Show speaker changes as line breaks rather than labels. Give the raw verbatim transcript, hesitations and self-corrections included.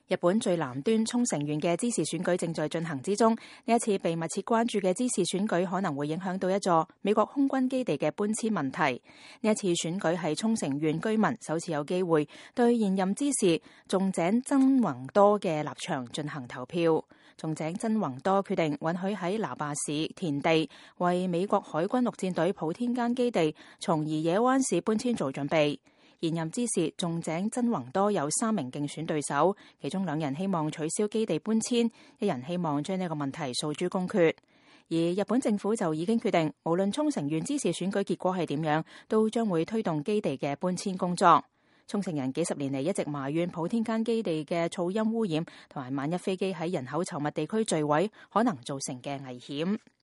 日本最南端沖繩縣嘅知事選舉正在進行之中，呢一次被密切關注嘅知事選舉可能會影響到一座美國空軍基地嘅搬遷問題。呢一次選舉係沖繩縣居民首次有機會對現任知事松井真宏多嘅立場進行投票。松井真宏多決定允許喺那霸市田地為美國海軍陸戰隊普天間基地從宜野灣市搬遷做準備。現任知事松井真宏多有三名競選對手，其中兩人希望取消基地搬遷，一人希望將呢個問題訴諸公決。而日本政府就已經決定，無論沖繩縣知事選舉結果係點樣，都將會推動基地嘅搬遷工作。沖繩人幾十年嚟一直埋怨普天間基地嘅噪音污染，同埋萬一飛機喺人口稠密地區墜毀，可能造成嘅危險。